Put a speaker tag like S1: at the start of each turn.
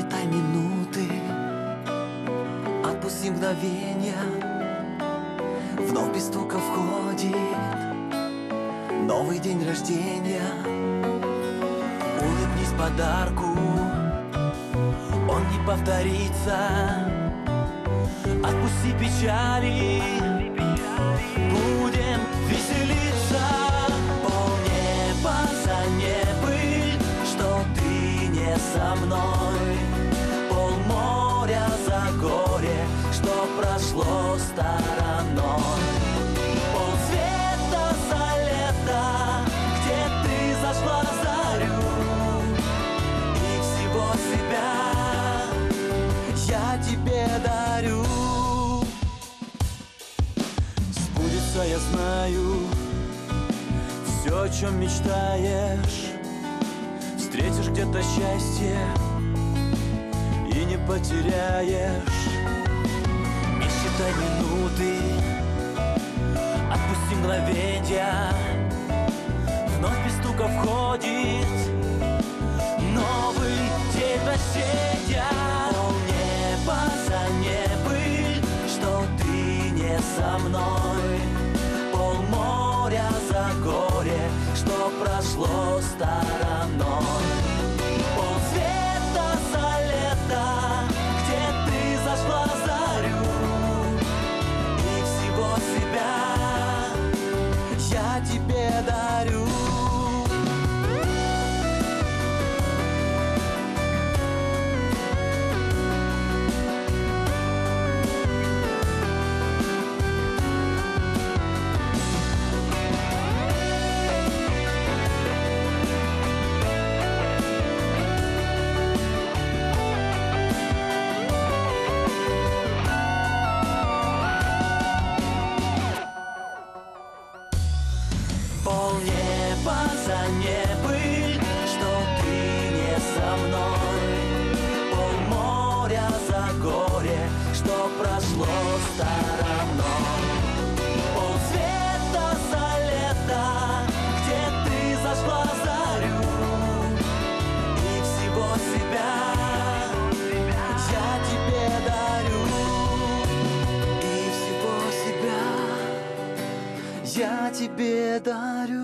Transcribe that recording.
S1: Считай минуты, отпусти мгновенья. Вновь без стука входит новый день рождения. Улыбнись подарку, он не повторится. Отпусти печали, будем веселиться. Полнеба за небыль, что ты не со мной. Полморя за горе, что прошло стороной. Полцвета за лето, где ты зашла зарю. И всего себя я тебе дарю. Сбудется, я знаю, все, о чем мечтаешь. Встретишь где-то счастье и не потеряешь. Не считай минуты, отпусти мгновенья. Вновь без стука входит новый день рождения. Полнеба за небыль, что ты не со мной. Полморя за горе, что прошло стороной. Полцвета за лето, где ты зашла зарю. И всего себя я тебе дарю. Полнеба за небыль, что ты не со мной. Полморя за горе, что прошло стороной. Полцвета за лето, где ты зашла зарю. И всего себя я тебе дарю. И всего себя я тебе дарю.